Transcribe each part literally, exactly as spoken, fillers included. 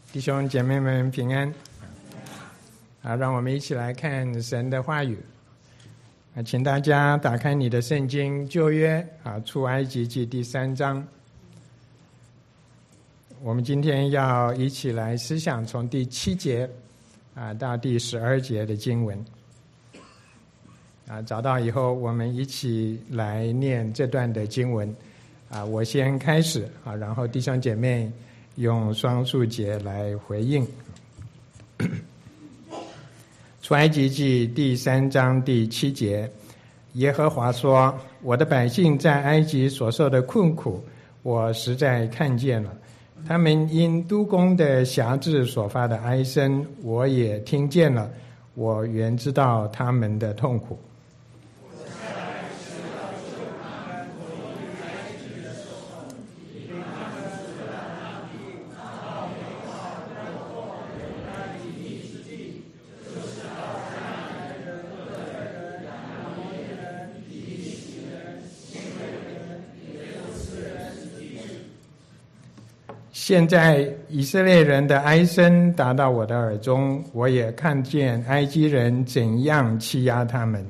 弟兄姐妹们平安。啊，让我们一起来看神的话语。啊，请大家打开你的圣经旧约啊，出埃及记第三章。我们今天要一起来思想从第七节啊到第十二节的经文。啊，找到以后，我们一起来念这段的经文。啊，我先开始啊，然后弟兄姐妹用双数节来回应。出埃及记第三章第七节，耶和华说：我的百姓在埃及所受的困苦，我实在看见了；他们因督工的辖制所发的哀声，我也听见了。我原知道他们的痛苦。现在以色列人的哀声达到我的耳中，我也看见埃及人怎样欺压他们。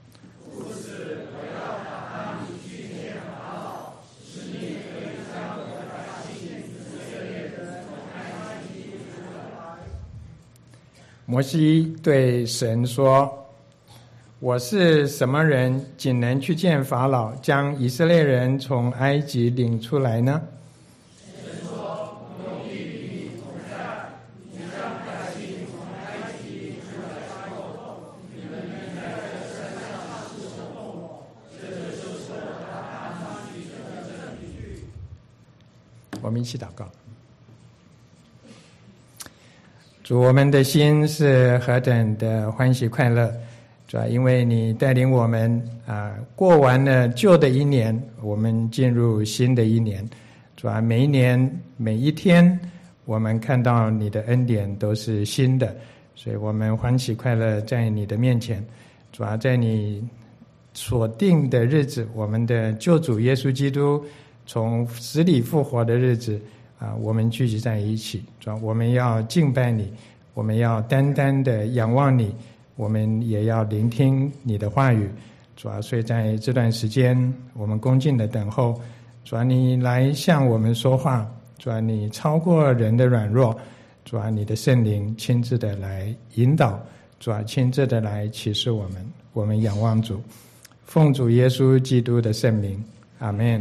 摩西对神说：我是什么人，仅能去见法老，将以色列人从埃及领出来呢？我们一起祷告。主，我们的心是何等的欢喜快乐，主要因为你带领我们啊，过完了旧的一年，我们进入新的一年。主要每一年每一天，我们看到你的恩典都是新的，所以我们欢喜快乐在你的面前。主要在你所定的日子，我们的救主耶稣基督从死里复活的日子啊，我们聚集在一起，主要我们要敬拜你，我们要单单的仰望你，我们也要聆听你的话语。主要所以在这段时间，我们恭敬的等候，主要你来向我们说话，主要你超过人的软弱，主要你的圣灵亲自的来引导，主要亲自的来启示我们。我们仰望主，奉主耶稣基督的圣名，阿们。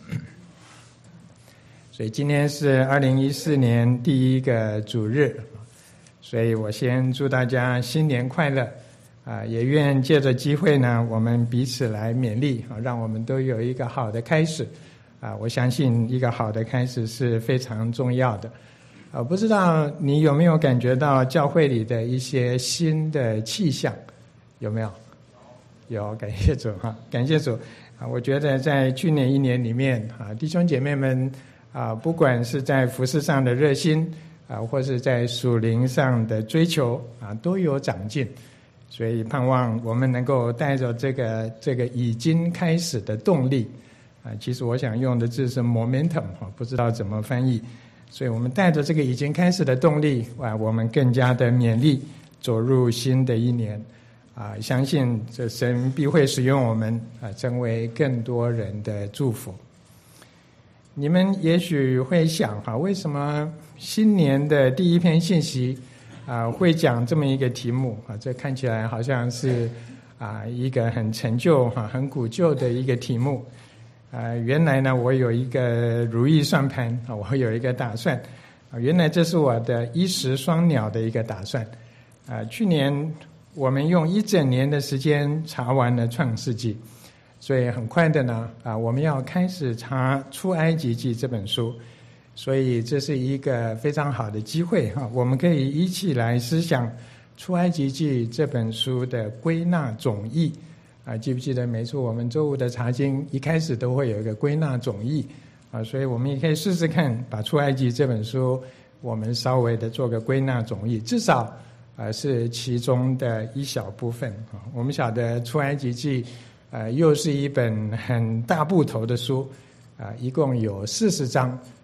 所以今天是二零一四年第一个主日，所以我先祝大家新年快乐啊！也愿借着机会呢，我们彼此来勉励啊，让我们都有一个好的开始啊！我相信一个好的开始是非常重要的啊！不知道你有没有感觉到教会里的一些新的气象？有没有？有，感谢主哈！感谢主啊！我觉得在去年一年里面啊，弟兄姐妹们啊，不管是在服事上的热心啊，或是在属灵上的追求啊，都有长进。所以盼望我们能够带着这个这个已经开始的动力啊，其实我想用的字是 momentum 啊，不知道怎么翻译。所以我们带着这个已经开始的动力啊，我们更加的勉励走入新的一年啊，相信这神必会使用我们啊，成为更多人的祝福。你们也许会想哈，为什么新年的第一篇信息啊会讲这么一个题目啊？这看起来好像是啊一个很陈旧哈、很古旧的一个题目啊。原来呢，我有一个如意算盘啊，我有一个打算啊。原来这是我的一石双鸟的一个打算啊。去年我们用一整年的时间查完了创世纪。所以很快的呢，啊，我们要开始查《出埃及记》这本书，所以这是一个非常好的机会哈，我们可以一起来思想《出埃及记》这本书的归纳总义啊，记不记得每次我们周五的查经一开始都会有一个归纳总义啊，所以我们也可以试试看，把《出埃及》这本书我们稍微的做个归纳总义，至少啊是其中的一小部分啊。我们晓得《出埃及记》呃，又是一本很大部头的书，啊、呃，一共有四十章，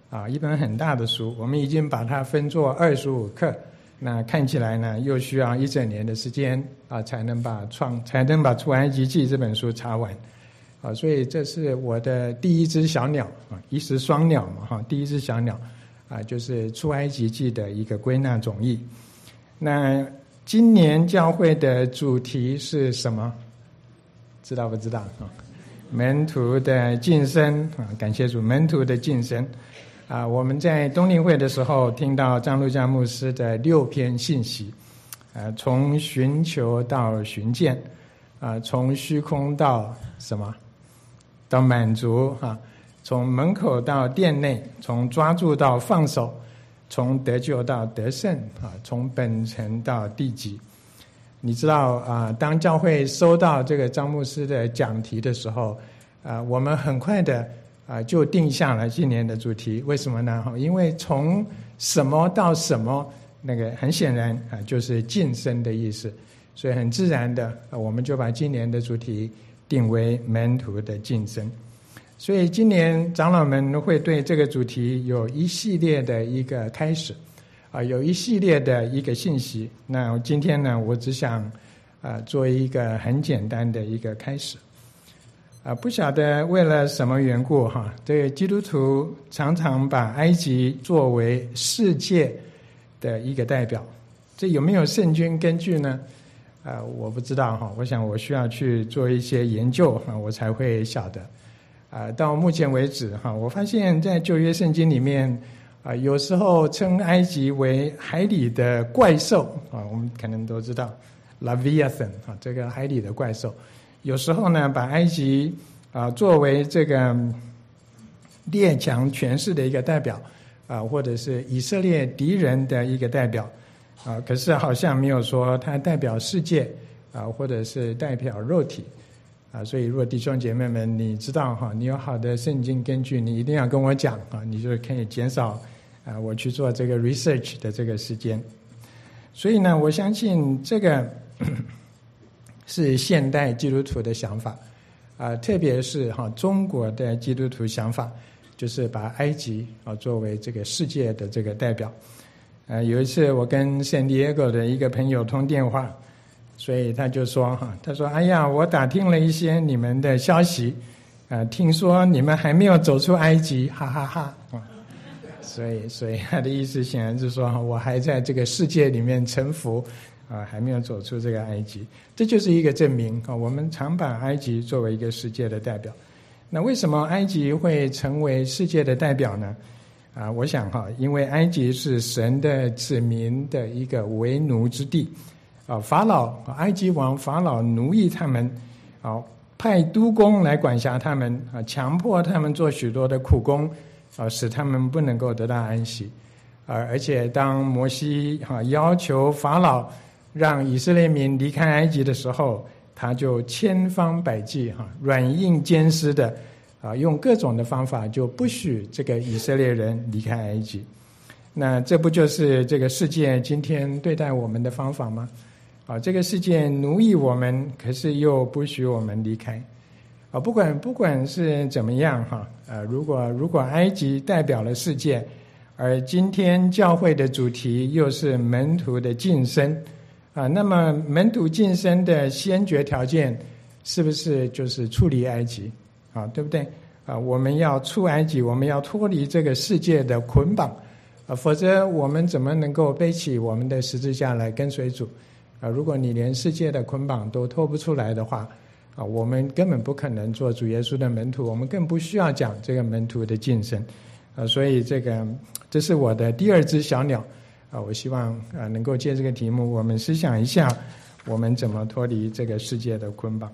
啊，一本很大的书，我们已经把它分作二十五课，那看起来呢，又需要一整年的时间啊，才能把创才能把出埃及记这本书查完。啊，所以这是我的第一只小鸟啊，一石双鸟嘛哈，第一只小鸟啊，就是出埃及记的一个归纳总义。那今年教会的主题是什么？知道不知道啊？门徒的晋升啊，感谢主，门徒的晋升啊！我们在冬令会的时候听到张路加牧师的六篇信息，啊，从寻求到寻见，啊，从虚空到什么？到满足啊，从门口到殿内，从抓住到放手，从得救到得胜啊，从本层到地极。你知道啊，当教会收到这个张牧师的讲题的时候，啊，我们很快的啊就定下了今年的主题。为什么呢？因为从什么到什么，那个很显然啊就是晋升的意思，所以很自然的，啊，我们就把今年的主题定为门徒的晋升。所以今年长老们会对这个主题有一系列的一个开始，啊，有一系列的一个信息。那今天呢，我只想啊做一个很简单的一个开始。啊，不晓得为了什么缘故哈，这个基督徒常常把埃及作为世界的一个代表，这有没有圣经根据呢？啊，我不知道哈，我想我需要去做一些研究啊，我才会晓得。啊，到目前为止哈，我发现在旧约圣经里面啊，有时候称埃及为海里的怪兽啊，我们可能都知道 Leviathan 啊，这个海里的怪兽。有时候呢，把埃及啊作为这个列强权势的一个代表啊，或者是以色列敌人的一个代表啊，可是好像没有说它代表世界啊，或者是代表肉体啊。所以，如果弟兄姐妹们你知道哈，你有好的圣经根据，你一定要跟我讲啊，你就可以减少啊我去做这个 research 的这个时间。所以呢，我相信这个是现代基督徒的想法，啊，特别是哈中国的基督徒想法，就是把埃及啊作为这个世界的这个代表。啊，有一次我跟圣地亚哥的一个朋友通电话，所以他就说哈，他说：“哎呀，我打听了一些你们的消息，啊，听说你们还没有走出埃及，哈哈哈。”啊，所以所以他的意思显然是说，我还在这个世界里面沉浮。啊，还没有走出这个埃及，这就是一个证明啊。我们常把埃及作为一个世界的代表，那为什么埃及会成为世界的代表呢？啊，我想哈，因为埃及是神的子民的一个为奴之地，啊，法老埃及王法老奴役他们，啊，派督工来管辖他们，啊，强迫他们做许多的苦工，啊，使他们不能够得到安息，啊，而且当摩西哈要求法老让以色列民离开埃及的时候，他就千方百计哈，软硬兼施的啊，用各种的方法就不许这个以色列人离开埃及。那这不就是这个世界今天对待我们的方法吗？啊，这个世界奴役我们，可是又不许我们离开。啊，不管不管是怎么样哈，呃，如果如果埃及代表了世界，而今天教会的主题又是门徒的晋升。啊，那么门徒晋升的先决条件是不是就是出离埃及？啊，对不对？啊，我们要出埃及，我们要脱离这个世界的捆绑，啊，否则我们怎么能够背起我们的十字架来跟随主？啊，如果你连世界的捆绑都脱不出来的话，啊，我们根本不可能做主耶稣的门徒，我们更不需要讲这个门徒的晋升。啊，所以这个这是我的第二只小鸟。啊，我希望啊能够借这个题目，我们思想一下，我们怎么脱离这个世界的捆绑。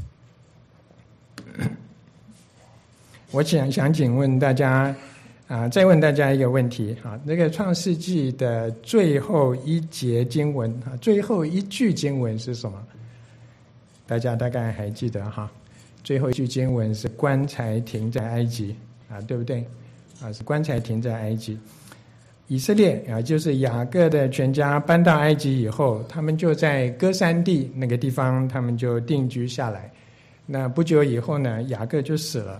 我想想请问大家啊，再问大家一个问题啊，那个创世纪的最后一节经文啊，最后一句经文是什么？大家大概还记得哈？最后一句经文是棺材停在埃及啊，对不对？啊，是棺材停在埃及。以色列啊，就是雅各的全家搬到埃及以后，他们就在歌珊地那个地方，他们就定居下来。那不久以后呢，雅各就死了。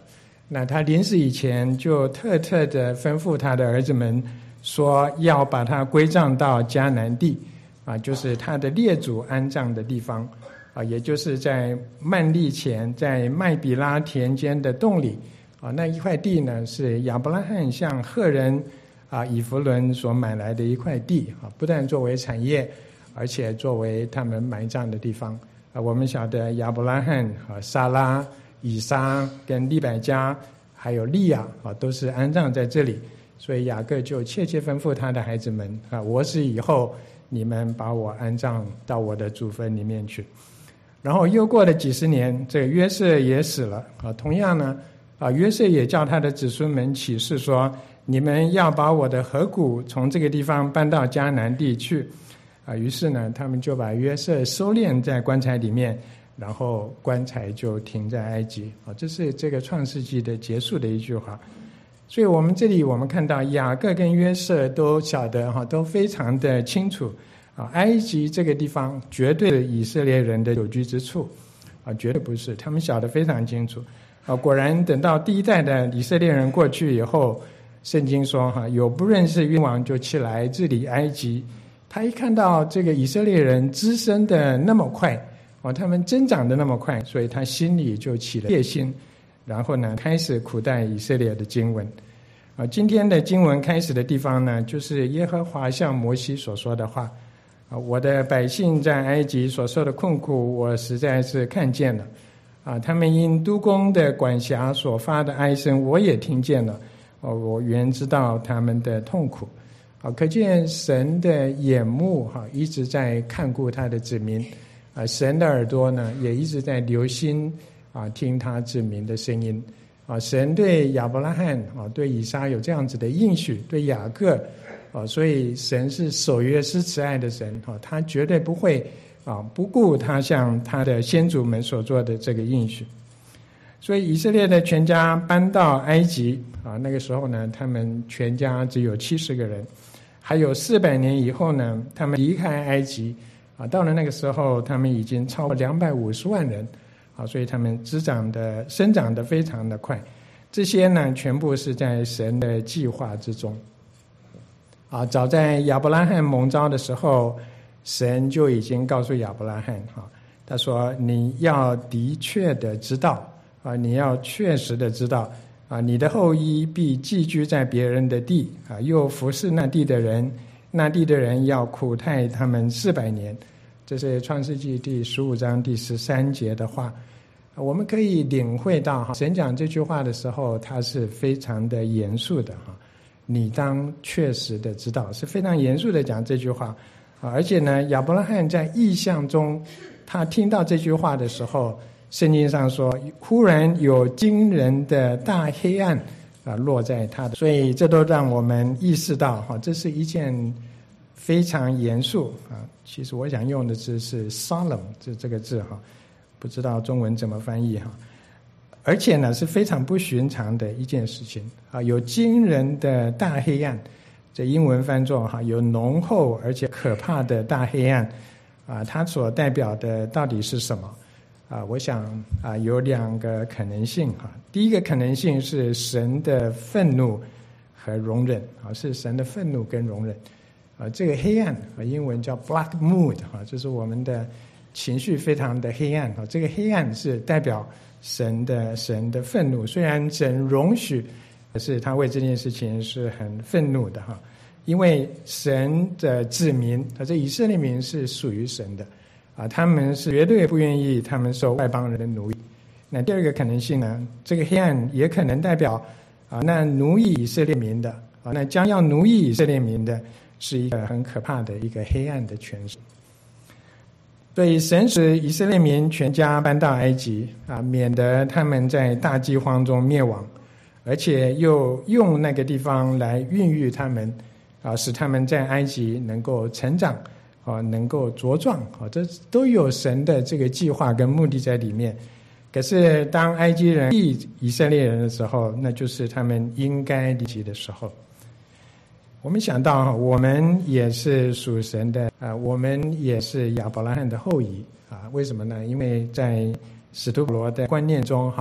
那他临死以前就特特的吩咐他的儿子们说，要把他归葬到迦南地啊，就是他的列祖安葬的地方啊，也就是在曼利前，在麦比拉田间的洞里啊，那一块地呢是亚伯拉罕向赫人啊以弗伦所买来的一块地啊，不但作为产业，而且作为他们埋葬的地方啊。我们晓得亚伯拉罕啊、撒拉、以撒跟利百加还有利亚啊，都是安葬在这里。所以雅各就切切吩咐他的孩子们啊，我死以后，你们把我安葬到我的祖坟里面去。然后又过了几十年，这个约瑟也死了啊。同样呢，啊，约瑟也叫他的子孙们起誓说，你们要把我的骸骨从这个地方搬到迦南地去啊。于是呢，他们就把约瑟收敛在棺材里面，然后棺材就停在埃及啊。这是这个创世纪的结束的一句话。所以我们这里我们看到雅各跟约瑟都晓得哈，都非常的清楚啊，埃及这个地方绝对是以色列人的久居之处啊，绝对不是，他们晓得非常清楚啊。果然等到第一代的以色列人过去以后，圣经说哈，有不认识君王就起来治理埃及。他一看到这个以色列人滋生的那么快哦，他们增长的那么快，所以他心里就起了戒心。然后呢，开始苦待以色列的经文啊。今天的经文开始的地方呢，就是耶和华向摩西所说的话啊。我的百姓在埃及所受的困苦，我实在是看见了啊。他们因督工的管辖所发的哀声，我也听见了哦。我原知道他们的痛苦啊。可见神的眼目哈、啊、一直在看顾他的子民啊。神的耳朵呢，也一直在留心啊，听他子民的声音啊。神对亚伯拉罕啊，对以撒有这样子的应许，对雅各啊，所以神是守约施慈爱的神啊，他绝对不会啊不顾他向他的先祖们所做的这个应许。所以以色列的全家搬到埃及啊，那个时候呢，他们全家只有七十个人，还有四百年以后呢，他们离开埃及啊，到了那个时候，他们已经超过两百五十万人。啊，所以他们滋长的、生长的非常的快，这些呢，全部是在神的计划之中。啊，早在亚伯拉罕蒙召的时候，神就已经告诉亚伯拉罕，哈，他说：“你要的确的知道，啊，你要确实的知道，啊，你的后裔必寄居在别人的地，啊，又服侍那地的人，那地的人要苦待他们四百年。”这是创世纪第十五章第十三节的话。我们可以领会到神讲这句话的时候，他是非常的严肃的哈。你当确实的知道，是非常严肃的讲这句话啊。而且呢，亚伯拉罕在异象中，他听到这句话的时候，圣经上说，忽然有惊人的大黑暗啊落在他的，所以这都让我们意识到哈，这是一件非常严肃啊。其实我想用的字是 solemn 这这个字哈。不知道中文怎么翻译哈，而且呢是非常不寻常的一件事情啊，有惊人的大黑暗，这英文翻作哈有浓厚而且可怕的大黑暗啊，它所代表的到底是什么啊？我想啊有两个可能性哈，第一个可能性是神的愤怒和容忍啊，是神的愤怒跟容忍啊，这个黑暗啊英文叫 black mood 哈，就是我们的情绪非常的黑暗，这个黑暗是代表神的神的愤怒，虽然神容许，可是他为这件事情是很愤怒的哈，因为神的子民，这以色列民是属于神的啊，他们是绝对不愿意他们受外邦人的奴役。那第二个可能性呢，这个黑暗也可能代表啊，那奴役以色列民的啊，那将要奴役以色列民的是一个很可怕的一个黑暗的权势。所以神使以色列民全家搬到埃及啊，免得他们在大饥荒中灭亡，而且又用那个地方来孕育他们啊，使他们在埃及能够成长啊，能够茁壮啊，这都有神的这个计划跟目的在里面。可是当埃及人逼以色列人的时候，那就是他们应该离弃的时候。我们想到我们也是属神的啊，我们也是亚伯拉罕的后裔啊。为什么呢？因为在使徒保罗的观念中哈，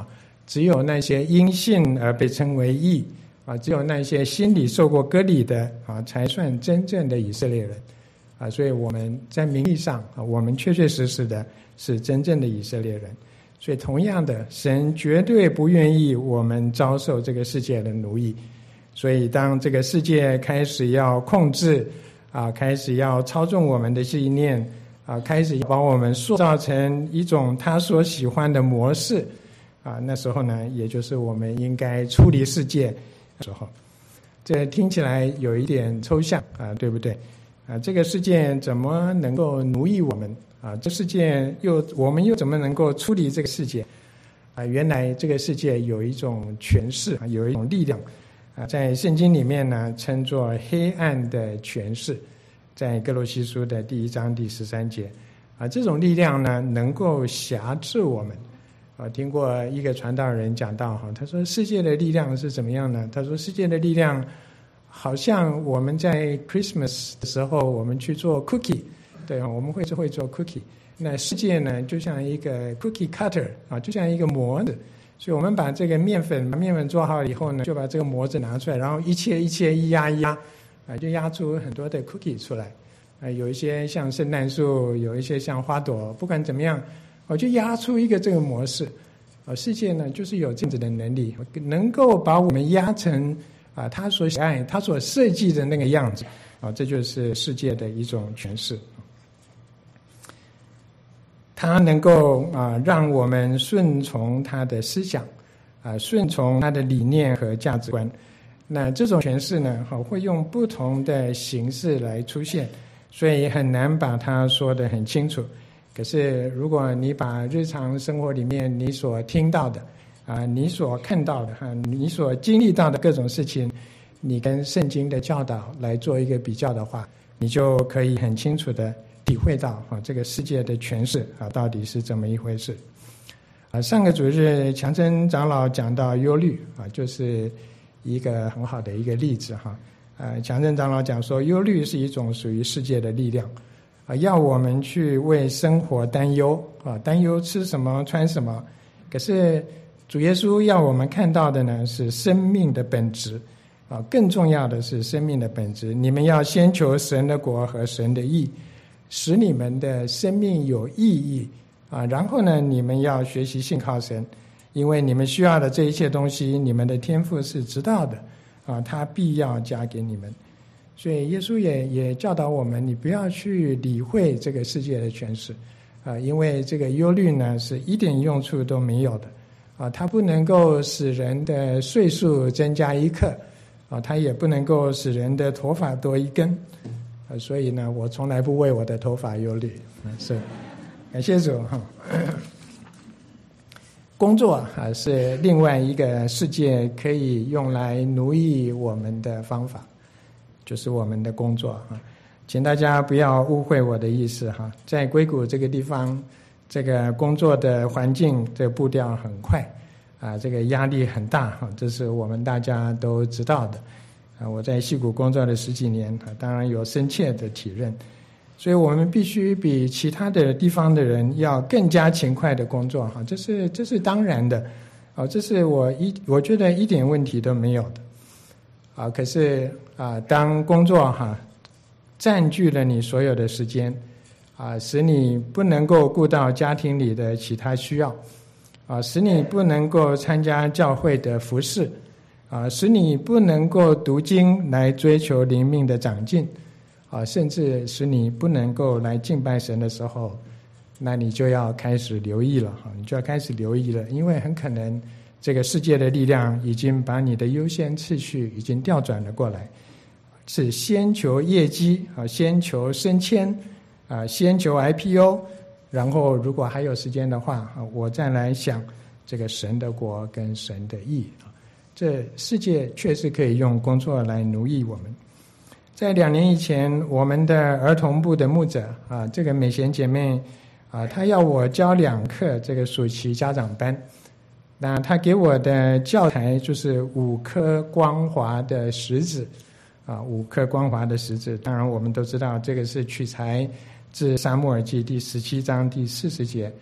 只有那些因信而被称为义啊，只有那些心里受过割礼的啊，才算真正的以色列人啊。所以我们在名义上啊，我们确确实实的是真正的以色列人。所以同样的，神绝对不愿意我们遭受这个世界的奴役。所以当这个世界开始要控制啊，开始要操纵我们的信念啊，开始把我们塑造成一种他所喜欢的模式啊，那时候呢，也就是我们应该出离世界的时候。这听起来有一点抽象啊，对不对啊？这个世界怎么能够奴役我们啊？这世界又我们又怎么能够出离这个世界啊？原来这个世界有一种权势，有一种力量啊，在圣经里面呢，称作黑暗的权势，在哥罗西书的第一章第十三节啊，这种力量呢，能够辖制我们啊。听过一个传道人讲到哈，他说世界的力量是怎么样呢？他说世界的力量好像我们在 Christmas 的时候，我们去做 cookie， 对，我们会会做 cookie。那世界呢，就像一个 cookie cutter 啊，就像一个模子。所以我们把这个面粉，把面粉做好以后呢，就把这个模子拿出来，然后一切一切一压一压，啊，就压出很多的 cookie 出来。啊，有一些像圣诞树，有一些像花朵，不管怎么样，我就压出一个这个模式。啊，世界呢，就是有这样子的能力，能够把我们压成啊他所喜爱、他所设计的那个样子。啊，这就是世界的一种诠释。它能够啊让我们顺从他的思想，啊顺从他的理念和价值观。那这种诠释呢，好会用不同的形式来出现，所以很难把它说得很清楚。可是如果你把日常生活里面你所听到的啊，你所看到的哈，你所经历到的各种事情，你跟圣经的教导来做一个比较的话，你就可以很清楚的体会到啊，这个世界的诠释啊，到底是怎么一回事啊？上个主日强生长老讲到忧虑啊，就是一个很好的一个例子哈。呃，强生长老讲说，忧虑是一种属于世界的力量啊，要我们去为生活担忧啊，担忧吃什么穿什么。可是主耶稣要我们看到的呢，是生命的本质啊，更重要的是生命的本质。你们要先求神的国和神的义，使你们的生命有意义啊！然后呢，你们要学习信靠神，因为你们需要的这一切东西，你们的天父是知道的啊，他必要加给你们。所以耶稣也也教导我们，你不要去理会这个世界的权势啊，因为这个忧虑呢是一点用处都没有的啊，它不能够使人的岁数增加一刻啊，它也不能够使人的头发多一根。所以呢，我从来不为我的头发忧虑，是感谢主哈。工作啊是另外一个世界可以用来奴役我们的方法，就是我们的工作哈。请大家不要误会我的意思哈，在硅谷这个地方，这个工作的环境，这个步调很快啊，这个压力很大哈，这是我们大家都知道的。啊，我在矽谷工作了十几年，啊，当然有深切的体认，所以我们必须比其他的地方的人要更加勤快的工作，哈，这是这是当然的，啊，这是我一我觉得一点问题都没有的，啊，可是啊，当工作哈占据了你所有的时间，啊，使你不能够顾到家庭里的其他需要，啊，使你不能够参加教会的服事。啊，使你不能够读经来追求灵命的长进，啊，甚至使你不能够来敬拜神的时候，那你就要开始留意了，哈，你就要开始留意了，因为很可能这个世界的力量已经把你的优先次序已经调转了过来，是先求业绩啊，先求升迁啊，先求 I P O， 然后如果还有时间的话啊，我再来想这个神的国跟神的义。这世界确实可以用工作来奴役我们。在两年以前，我们的儿童部的牧者啊，这个美贤姐妹啊，她要我教两课这个暑期家长班。那她给我的教材就是五颗光滑的石子啊，五颗光滑的石子。当然，我们都知道这个是取材自撒母耳记第十七章第四十节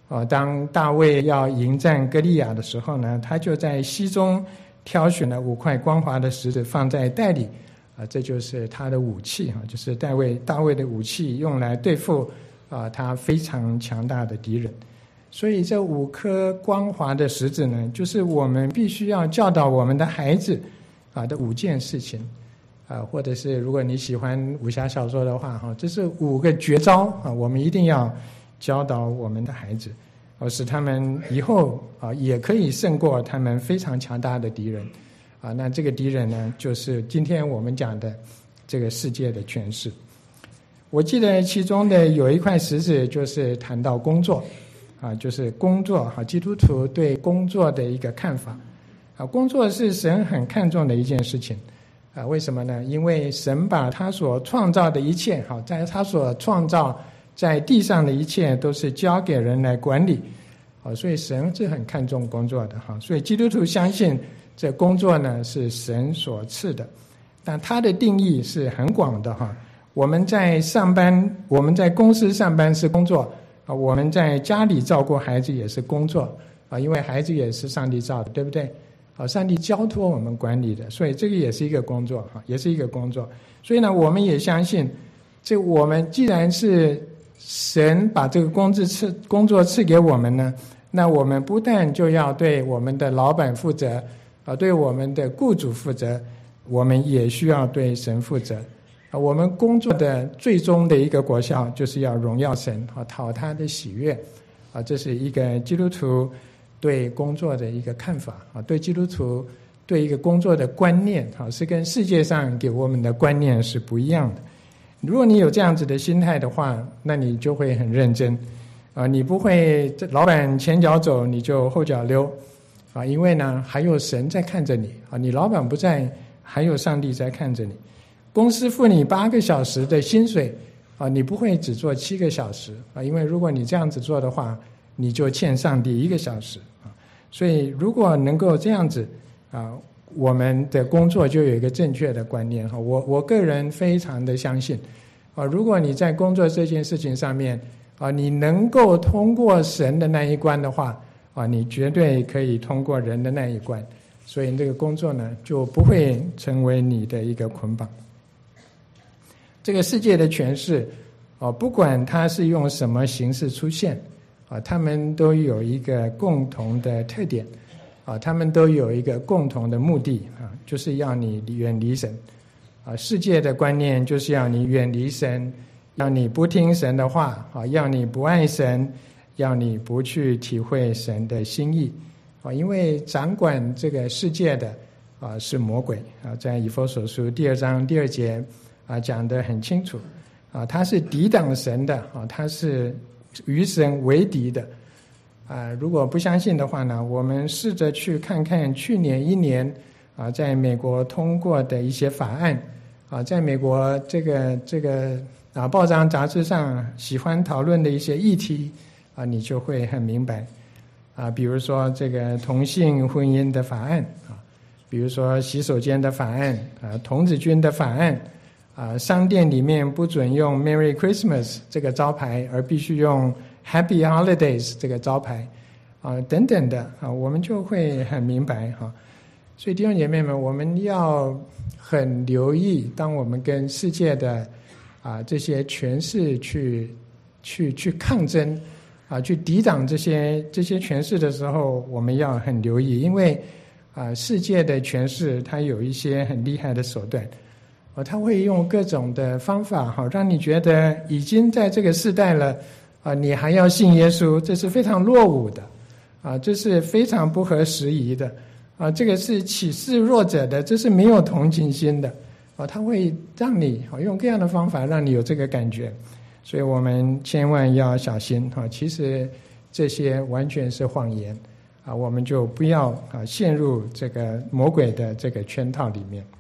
哦，当大卫要迎战歌利亚的时候呢，他就在溪中挑选了五块光滑的石子放在袋里，啊，这就是他的武器啊，就是大卫大卫的武器，用来对付啊他非常强大的敌人。所以这五颗光滑的石子呢，就是我们必须要教导我们的孩子啊的五件事情啊，或者是如果你喜欢武侠小说的话哈，这是五个绝招啊，我们一定要教导我们的孩子，而使他们以后啊也可以胜过他们非常强大的敌人啊。那这个敌人呢，就是今天我们讲的这个世界的权势。我记得其中的有一块石子，就是谈到工作啊，就是工作哈，基督徒对工作的一个看法啊。工作是神很看重的一件事情啊。为什么呢？因为神把他所创造的一切，好，在他所创造在地上的一切都是交给人来管理，好，所以神是很看重工作的哈。所以基督徒相信这工作呢是神所赐的，但它的定义是很广的哈。我们在上班，我们在公司上班是工作啊，我们在家里照顾孩子也是工作啊，因为孩子也是上帝造的，对不对？好，上帝交托我们管理的，所以这个也是一个工作哈，也是一个工作。所以呢，我们也相信，这我们既然是神把这个工资赐工作赐给我们呢，那我们不但就要对我们的老板负责啊，对我们的雇主负责，我们也需要对神负责啊。我们工作的最终的一个果效，就是要荣耀神啊，讨他的喜悦啊。这是一个基督徒对工作的一个看法啊，对基督徒对一个工作的观念啊，是跟世界上给我们的观念是不一样的。如果你有这样子的心态的话，那你就会很认真啊，你不会老板前脚走你就后脚溜啊，因为呢还有神在看着你啊，你老板不在，还有上帝在看着你。公司付你八个小时的薪水啊，你不会只做七个小时啊，因为如果你这样子做的话，你就欠上帝一个小时啊。所以如果能够这样子啊，我们的工作就有一个正确的观念哈。我我个人非常的相信啊，如果你在工作这件事情上面啊，你能够通过神的那一关的话啊，你绝对可以通过人的那一关，所以这个工作呢就不会成为你的一个捆绑。这个世界的权势啊，不管它是用什么形式出现啊，他们都有一个共同的特点啊，他们都有一个共同的目的啊，就是要你远离神啊。世界的观念就是要你远离神，要你不听神的话啊，要你不爱神，要你不去体会神的心意啊。因为掌管这个世界的啊是魔鬼啊，在以弗所书第二章第二节啊讲得很清楚啊，他是抵挡神的啊，他是与神为敌的。啊，如果不相信的话呢，我们试着去看看去年一年啊，在美国通过的一些法案啊，在美国这个这个啊报章杂志上喜欢讨论的一些议题啊，你就会很明白啊。比如说这个同性婚姻的法案啊，比如说洗手间的法案啊，童子军的法案啊，商店里面不准用 Merry Christmas 这个招牌，而必须用Happy Holidays 这个招牌啊，等等的啊，我们就会很明白哈。所以弟兄姐妹们，我们要很留意，当我们跟世界的啊这些权势去去去抗争啊，去抵挡这些这些权势的时候，我们要很留意，因为啊世界的权势它有一些很厉害的手段。啊，他会用各种的方法，好让你觉得已经在这个时代了，啊，你还要信耶稣，这是非常落伍的，啊，这是非常不合时宜的，啊，这个是歧视弱者的，这是没有同情心的，啊，他会让你啊用各样的方法让你有这个感觉，所以我们千万要小心啊！其实这些完全是谎言，啊，我们就不要啊陷入这个魔鬼的这个圈套里面。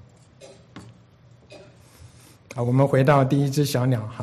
好，我们回到第一只小鸟哈。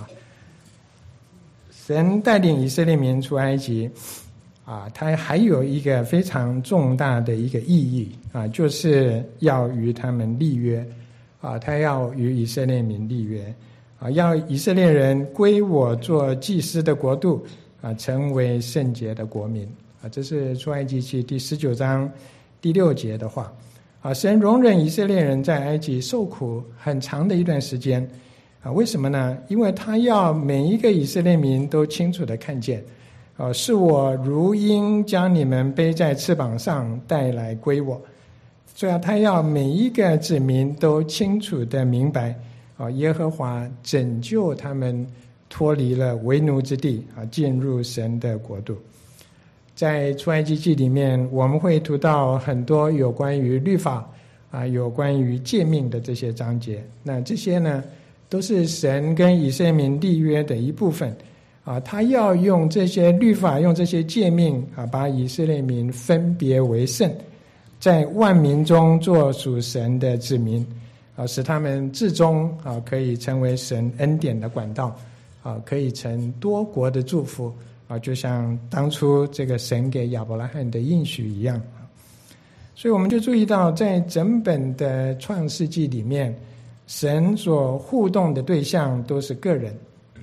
神带领以色列民出埃及啊，它还有一个非常重大的一个意义啊，就是要与他们立约啊，他要与以色列民立约啊，要以色列人归我做祭司的国度， 啊，成为圣洁的国民啊。这是出埃及记第十九章第六节的话啊。神容忍以色列人在埃及受苦很长的一段时间啊，为什么呢？因为他要每一个以色列民都清楚的看见啊，是我如鹰将你们背在翅膀上带来归我。所以啊，他要每一个子民都清楚的明白啊，耶和华拯救他们脱离了为奴之地啊，进入神的国度。在出埃及记里面，我们会读到很多有关于律法啊，有关于诫命的这些章节。那这些呢，都是神跟以色列民立约的一部分啊。他要用这些律法，用这些诫命啊，把以色列民分别为圣，在万民中做属神的子民啊，使他们至终啊可以成为神恩典的管道啊，可以成多国的祝福啊，就像当初这个神给亚伯拉罕的应许一样。所以我们就注意到，在整本的创世纪里面，神所互动的对象都是个人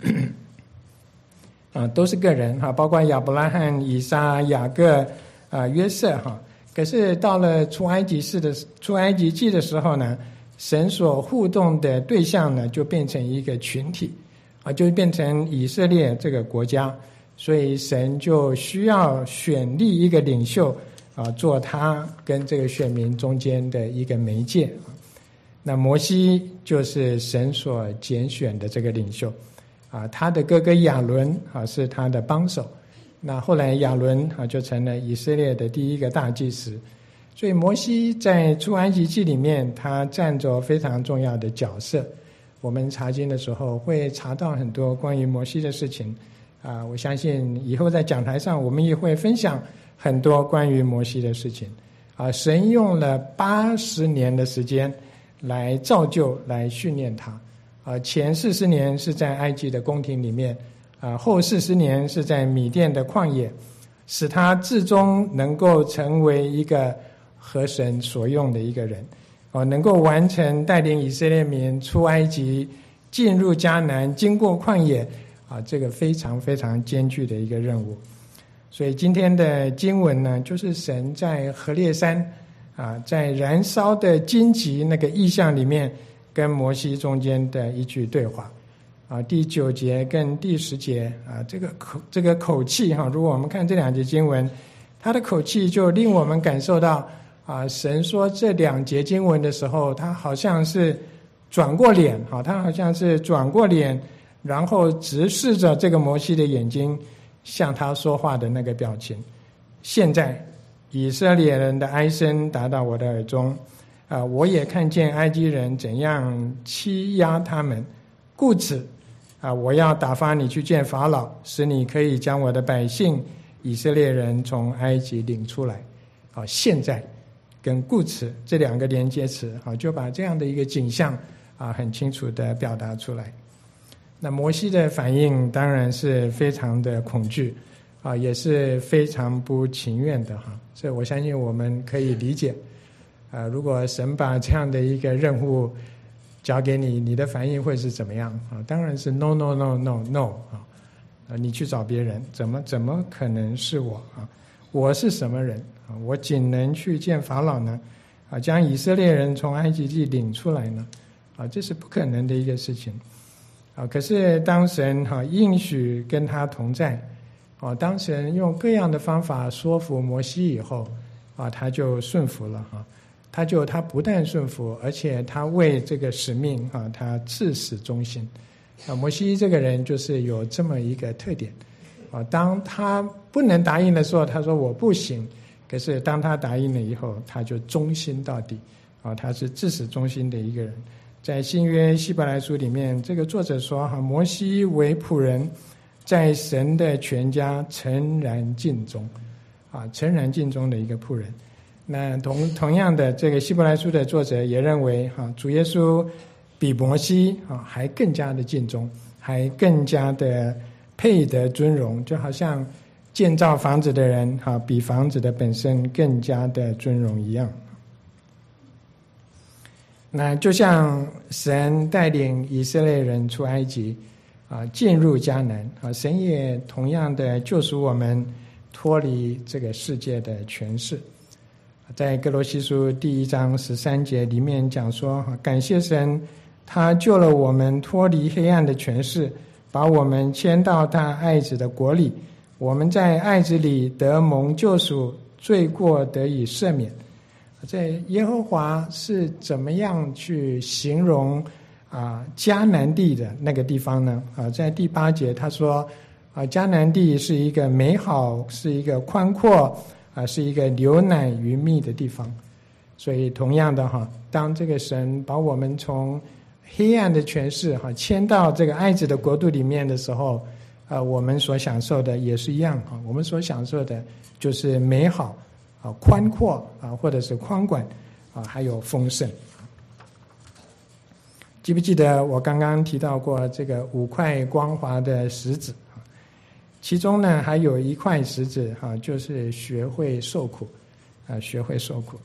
啊，都是个人哈，包括亚伯拉罕、以撒、雅各啊、约瑟哈。可是到了出埃及记的出埃及记的时候呢，神所互动的对象呢，就变成一个群体啊，就变成以色列这个国家。所以神就需要选立一个领袖啊，做他跟这个选民中间的一个媒介。那摩西就是神所拣选的这个领袖啊，他的哥哥亚伦啊是他的帮手。那后来亚伦啊就成了以色列的第一个大祭司，所以摩西在出埃及记里面他占着非常重要的角色。我们查经的时候会查到很多关于摩西的事情啊，我相信以后在讲台上我们也会分享很多关于摩西的事情啊。神用了八十年的时间来造就、来训练他啊，前四十年是在埃及的宫廷里面。啊，后四十年是在米甸的旷野，使他至终能够成为一个合神所用的一个人，哦，能够完成带领以色列民出埃及、进入迦南、经过旷野，啊，这个非常非常艰巨的一个任务。所以今天的经文呢，就是神在何烈山啊，在燃烧的荆棘那个意象里面，跟摩西中间的一句对话。啊，第九节跟第十节啊，这个口这个口气哈，如果我们看这两节经文，他的口气就令我们感受到啊，神说这两节经文的时候，他好像是转过脸哈，他好像是转过脸，然后直视着这个摩西的眼睛，向他说话的那个表情。现在以色列人的哀声达到我的耳中啊，我也看见埃及人怎样欺压他们，故此啊，我要打发你去见法老，使你可以将我的百姓以色列人从埃及领出来。好，现在跟故此这两个连接词，好，就把这样的一个景象啊，很清楚的表达出来。那摩西的反应当然是非常的恐惧啊，也是非常不情愿的哈。所以我相信我们可以理解啊，如果神把这样的一个任务交给你，你的反应会是怎么样啊？当然是 no no no no no 啊！啊，你去找别人，怎么怎么可能是我啊？我是什么人啊？我仅能去见法老呢？啊，将以色列人从埃及地领出来呢？啊，这是不可能的一个事情啊！可是当神哈应许跟他同在，啊，当神用各样的方法说服摩西以后，啊，他就顺服了哈。他就他不但顺服，而且他为这个使命啊，他至死忠心啊。摩西这个人就是有这么一个特点啊，当他不能答应的时候，他说我不行；可是当他答应了以后，他就忠心到底啊，他是至死忠心的一个人。在新约希伯来书里面，这个作者说哈，摩西为仆人，在神的全家诚然尽忠啊，诚然尽忠的一个仆人。那同同样的，这个希伯来书的作者也认为哈，主耶稣比摩西啊还更加的尽忠，还更加的配得尊荣，就好像建造房子的人哈，比房子的本身更加的尊荣一样。那就像神带领以色列人出埃及啊进入迦南啊，神也同样的救赎我们脱离这个世界的权势。在哥罗西书第一章十三节里面讲说，感谢神，他救了我们脱离黑暗的权势，把我们迁到他爱子的国里，我们在爱子里得蒙救赎，罪过得以赦免。在耶和华是怎么样去形容啊迦南地的那个地方呢？啊，在第八节他说啊，迦南地是一个美好，是一个宽阔啊，是一个流奶与蜜的地方。所以同样的哈，当这个神把我们从黑暗的权势哈迁到这个爱子的国度里面的时候，啊，我们所享受的也是一样哈，我们所享受的就是美好啊、宽阔啊，或者是宽广啊，还有丰盛。记不记得我刚刚提到过这个五块光滑的石子？其中呢，还有一块石子哈，就是学会受苦啊，学会受苦。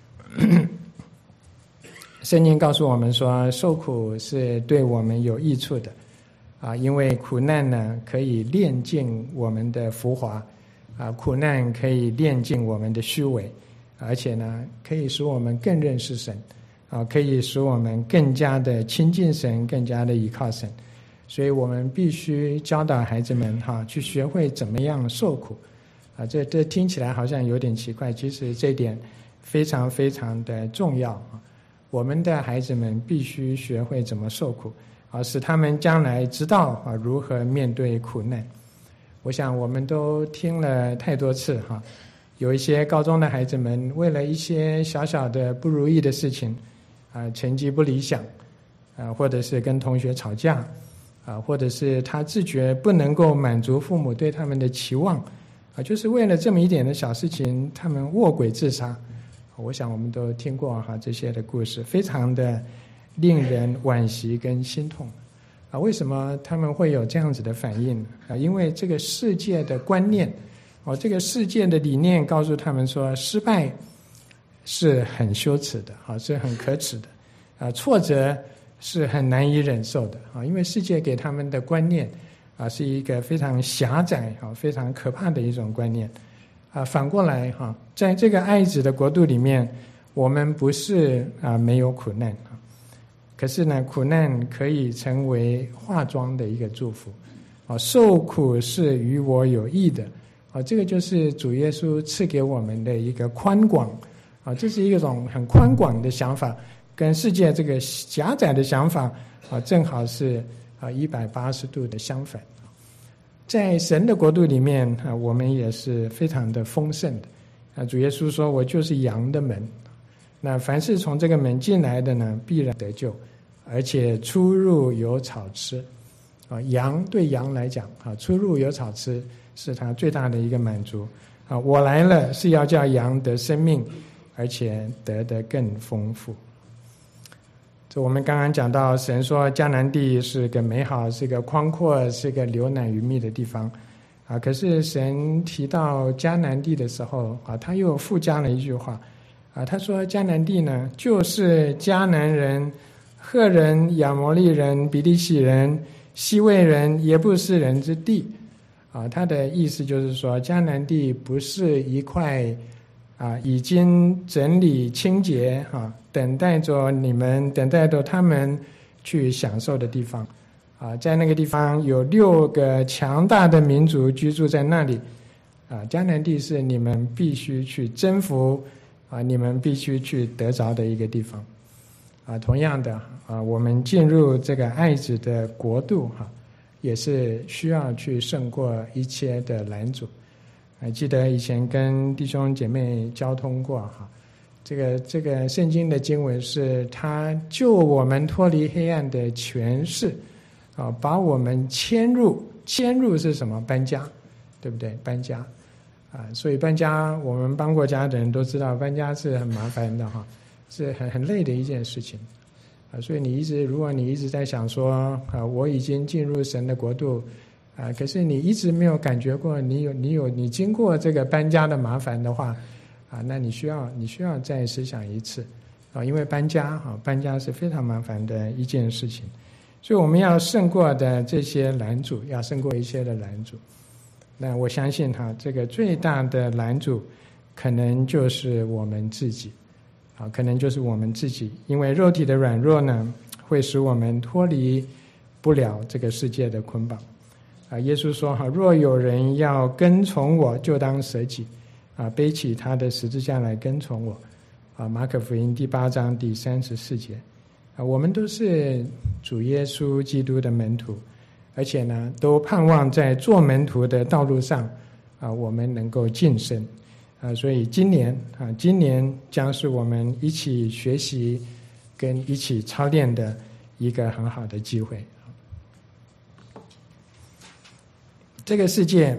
圣经告诉我们说，受苦是对我们有益处的啊，因为苦难呢可以炼净我们的浮华啊，苦难可以炼净我们的虚伪，而且呢可以使我们更认识神啊，可以使我们更加的亲近神，更加的依靠神。所以我们必须教导孩子们哈，去学会怎么样受苦啊。这这听起来好像有点奇怪，其实这点非常非常的重要啊。我们的孩子们必须学会怎么受苦啊，使他们将来知道啊如何面对苦难。我想我们都听了太多次哈，有一些高中的孩子们为了一些小小的不如意的事情啊，成绩不理想啊，或者是跟同学吵架啊，或者是他自觉不能够满足父母对他们的期望啊，就是为了这么一点的小事情，他们卧轨自杀。我想我们都听过哈这些的故事，非常的令人惋惜跟心痛啊。为什么他们会有这样子的反应啊？因为这个世界的观念哦，这个世界的理念告诉他们说，失败是很羞耻的啊，是很可耻的啊，挫折是很难以忍受的啊，因为世界给他们的观念啊是一个非常狭窄啊、非常可怕的一种观念啊。反过来哈，在这个爱子的国度里面，我们不是啊没有苦难啊，可是呢，苦难可以成为化妆的一个祝福啊。受苦是与我有益的啊，这个就是主耶稣赐给我们的一个宽广啊，这是一种很宽广的想法。跟世界这个狭窄的想法啊，正好是啊一百八十度的相反。在神的国度里面啊，我们也是非常的丰盛的啊。主耶稣说：“我就是羊的门，那凡是从这个门进来的呢，必然得救，而且出入有草吃。”啊，羊对羊来讲啊，出入有草吃是他最大的一个满足啊。我来了是要叫羊得生命，而且得得更丰富。这我们刚刚讲到，神说迦南地是个美好，是个宽阔，是个流奶与蜜的地方啊。可是神提到迦南地的时候啊，他又附加了一句话啊，他说迦南地呢，就是迦南人、赫人、亚摩利人、比利洗人、西魏人、耶布斯人之地啊。他的意思就是说，迦南地不是一块啊已经整理清洁啊，等待着你们，等待着他们去享受的地方啊。在那个地方有六个强大的民族居住在那里啊。迦南地是你们必须去征服啊，你们必须去得着的一个地方啊。同样的啊，我们进入这个爱子的国度哈、啊，也是需要去胜过一切的拦阻。还记得以前跟弟兄姐妹交通过哈，这个这个圣经的经文是他救我们脱离黑暗的权势啊，把我们迁入，迁入是什么？搬家，对不对？搬家啊，所以搬家，我们搬过家的人都知道，搬家是很麻烦的哈，是很很累的一件事情啊。所以你一直，如果你一直在想说啊，我已经进入神的国度。啊，可是你一直没有感觉过，你有你有你经过这个搬家的麻烦的话，啊，那你需要你需要再思想一次，啊，因为搬家啊，搬家是非常麻烦的一件事情， 所以我们要胜过的这些拦阻，要胜过一些的拦阻。那我相信哈，这个最大的拦阻可能就是我们自己，啊，可能就是我们自己，因为肉体的软弱呢，会使我们脱离不了这个世界的捆绑。啊，耶稣说哈，若有人要跟从我，就当舍己，啊，背起他的十字架来跟从我。啊，马可福音第八章第三十四节。啊，我们都是主耶稣基督的门徒，而且呢，都盼望在做门徒的道路上，啊，我们能够晋升。啊，所以今年啊，今年将是我们一起学习跟一起操练的一个很好的机会。这个世界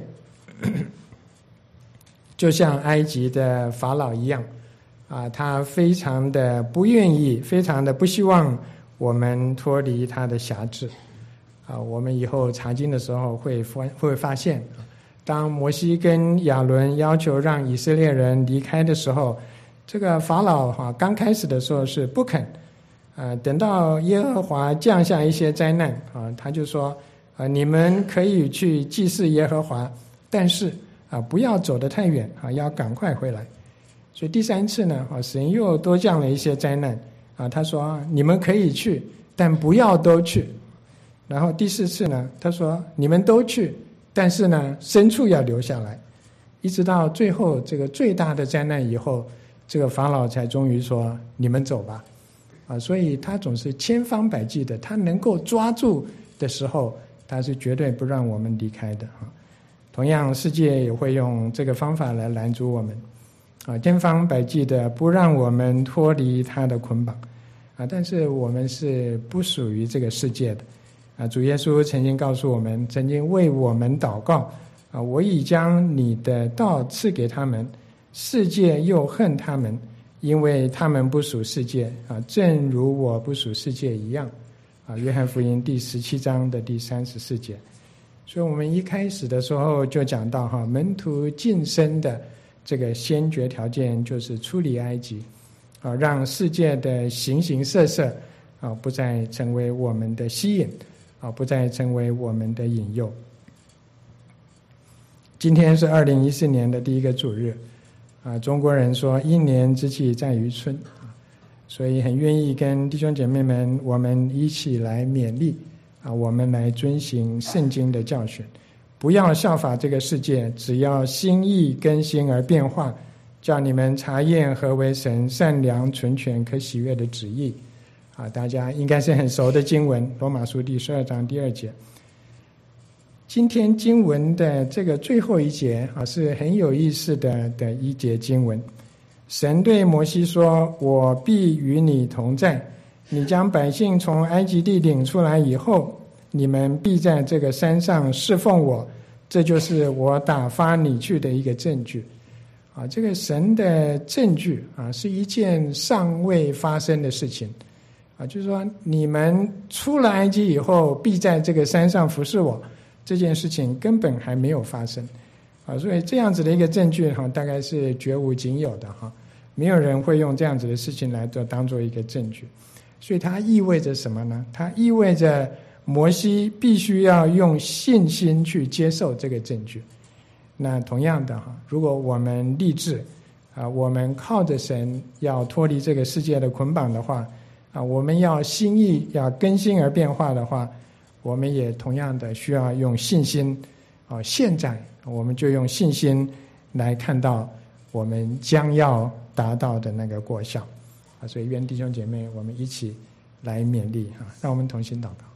就像埃及的法老一样，啊，他非常的不愿意，非常的不希望我们脱离他的辖制。啊，我们以后查经的时候会发会发现，当摩西跟亚伦要求让以色列人离开的时候，这个法老啊，刚开始的时候是不肯，啊，等到耶和华降下一些灾难啊，他就说。啊，你们可以去祭祀耶和华，但是啊，不要走得太远啊，要赶快回来。所以第三次呢，啊，神又多降了一些灾难啊。他说你们可以去，但不要都去。然后第四次呢，他说你们都去，但是呢，牲畜要留下来。一直到最后这个最大的灾难以后，这个法老才终于说你们走吧。啊，所以他总是千方百计的，他能够抓住的时候。他是绝对不让我们离开的哈。同样，世界也会用这个方法来拦阻我们，啊，千方百计的不让我们脱离他的捆绑，啊，但是我们是不属于这个世界的，啊，主耶稣曾经告诉我们，曾经为我们祷告，啊，我已将你的道赐给他们，世界又恨他们，因为他们不属世界，啊，正如我不属世界一样。啊，约翰福音第十七章的第三十四节，所以我们一开始的时候就讲到哈，门徒晋升的这个先决条件就是出离埃及，啊，让世界的形形色色啊不再成为我们的吸引，啊，不再成为我们的引诱。今天是二零一四年的第一个主日，啊，中国人说一年之计在于春。所以很愿意跟弟兄姐妹们，我们一起来勉励啊，我们来遵行圣经的教训，不要效法这个世界，只要心意更新而变化，叫你们查验何为神善良、纯全、可喜悦的旨意。啊，大家应该是很熟的经文，罗马书第十二章第二节。今天经文的这个最后一节啊，是很有意思的的一节经文。神对摩西说，我必与你同在，你将百姓从埃及地领出来以后，你们必在这个山上侍奉我，这就是我打发你去的一个证据。啊，这个神的证据啊，是一件尚未发生的事情。啊，就是说你们出了埃及以后，必在这个山上服侍我，这件事情根本还没有发生。啊，所以这样子的一个证据哈，大概是绝无仅有的哈。没有人会用这样子的事情来做当做一个证据，所以它意味着什么呢？它意味着摩西必须要用信心去接受这个证据。那同样的哈，如果我们立志啊，我们靠着神要脱离这个世界的捆绑的话啊，我们要心意要更新而变化的话，我们也同样的需要用信心啊。现在我们就用信心来看到我们将要达到的那个果效啊，所以愿弟兄姐妹我们一起来勉励啊，让我们同心祷告。